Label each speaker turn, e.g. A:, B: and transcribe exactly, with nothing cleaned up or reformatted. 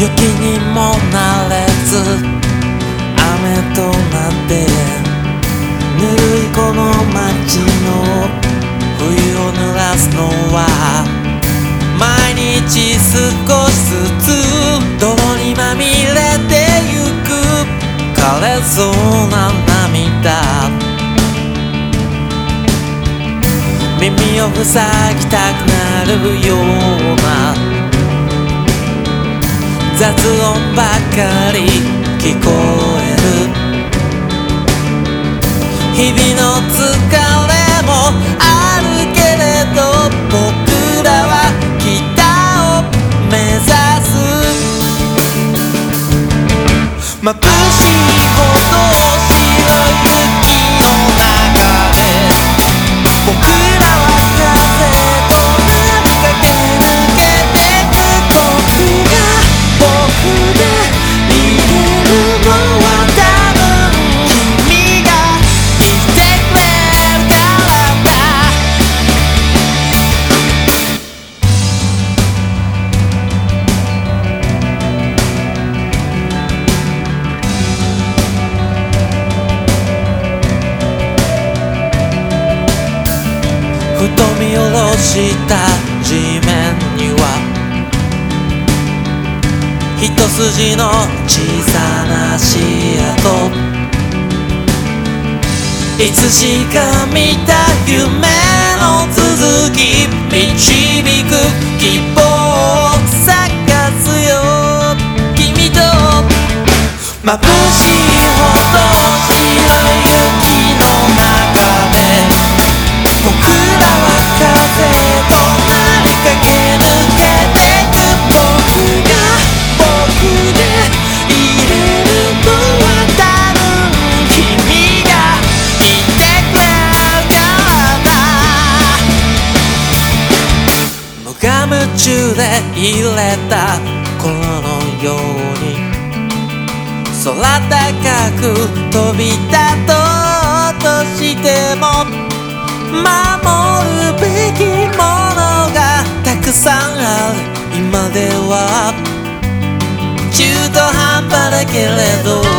A: 雪にもなれず雨となってぬるいこの街の冬を濡らすのは毎日少しずつ泥にまみれてゆく枯れそうな涙耳を塞ぎたくなるような雑音ばかり聞こえる日々の疲れもあるけれど僕らは北を目指す眩しいほど白い雪の中で僕らは風となり駆け抜けてく僕が僕でいれるのは多分君がいてくれるからだふと見下ろした地面には一筋の小さな足跡いつしか見た夢の続き導く希望を探すよ君と眩しいほど白い雪の中で僕らは風となり駆け抜けてく僕が僕でいれるのは多分君がいてくれるからだ無我夢中で入れた頃のように空高く飛び立とうとしても守るべきものがたくさんある今では中途半端だけれど